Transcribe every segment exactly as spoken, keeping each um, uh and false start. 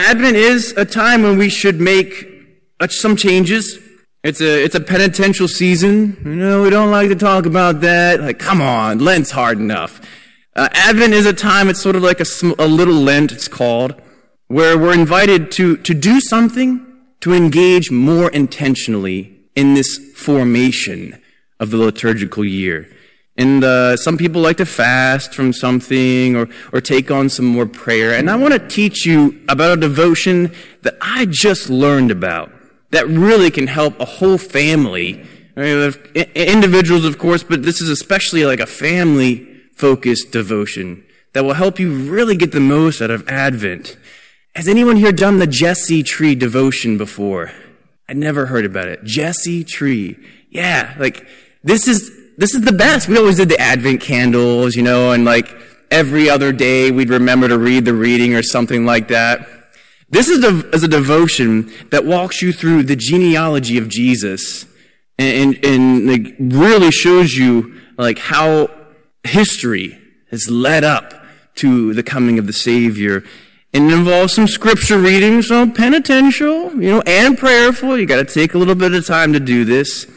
Advent is a time when we should make uh, some changes. It's a it's a penitential season. You know, we don't like to talk about that. Like, come on, Lent's hard enough. Uh, Advent is a time, it's sort of like a, sm- a little Lent, it's called, where we're invited to, to do something, to engage more intentionally in this formation of the liturgical year. And uh, some people like to fast from something or, or take on some more prayer. And I want to teach you about a devotion that I just learned about that really can help a whole family. I mean, individuals, of course, but this is especially like a family-focused devotion that will help you really get the most out of Advent. Has anyone here done the Jesse Tree devotion before? I never heard about it. Jesse Tree. Yeah, like, this is... This is the best. We always did the Advent candles, you know, and like every other day we'd remember to read the reading or something like that. This is a, is a devotion that walks you through the genealogy of Jesus and, and, and like really shows you like how history has led up to the coming of the Savior. And it involves some scripture reading, so penitential, you know, and prayerful. You got to take a little bit of time to do this.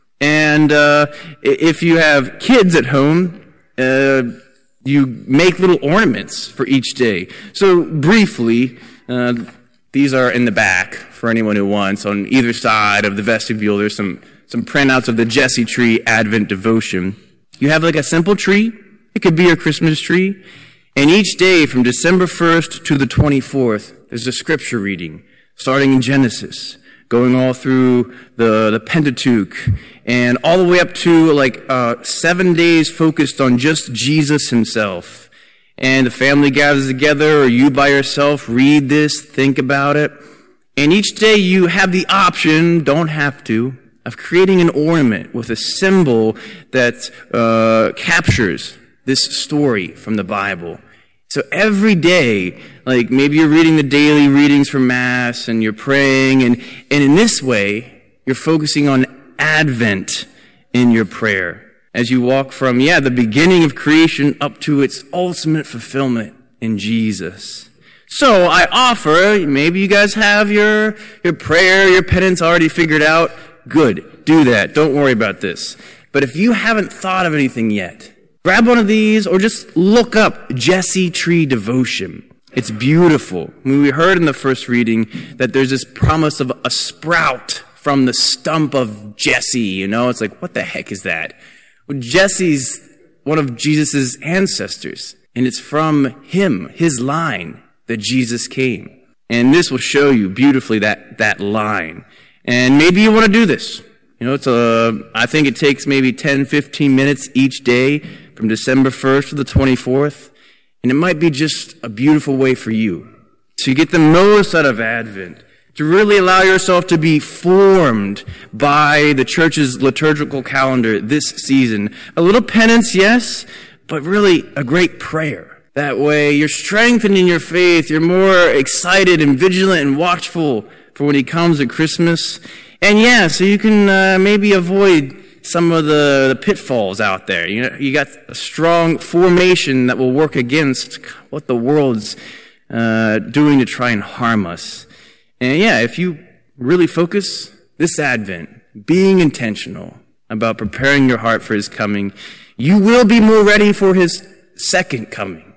And uh, if you have kids at home, uh, you make little ornaments for each day. So briefly, uh, these are in the back for anyone who wants. On either side of the vestibule, there's some, some printouts of the Jesse Tree Advent devotion. You have like a simple tree. It could be your Christmas tree. And each day from December first to the twenty-fourth, there's a scripture reading, starting in Genesis, going all through the, the Pentateuch, and all the way up to like uh, seven days focused on just Jesus himself. And the family gathers together, or you by yourself read this, think about it. And each day you have the option, don't have to, of creating an ornament with a symbol that uh, captures this story from the Bible. So every day, like maybe you're reading the daily readings for Mass and you're praying, and, and in this way, you're focusing on Advent in your prayer as you walk from, yeah, the beginning of creation up to its ultimate fulfillment in Jesus. So I offer, maybe you guys have your, your prayer, your penance already figured out. Good, do that. Don't worry about this. But if you haven't thought of anything yet, grab one of these or just look up Jesse Tree Devotion. It's beautiful. I mean, we heard in the first reading that there's this promise of a sprout from the stump of Jesse, you know? It's like, what the heck is that? Well, Jesse's one of Jesus' ancestors, and it's from him, his line, that Jesus came. And this will show you beautifully that, that line. And maybe you want to do this. You know, it's a, I think it takes maybe ten, fifteen minutes each day from December first to the twenty-fourth. And it might be just a beautiful way for you to get the most out of Advent, to really allow yourself to be formed by the church's liturgical calendar this season. A little penance, yes, but really a great prayer. That way you're strengthening your faith, you're more excited and vigilant and watchful for when he comes at Christmas. And yeah, so you can uh, maybe avoid some of the, the pitfalls out there. You know, you got a strong formation that will work against what the world's uh, doing to try and harm us. And yeah, if you really focus this Advent, being intentional about preparing your heart for his coming, you will be more ready for his second coming.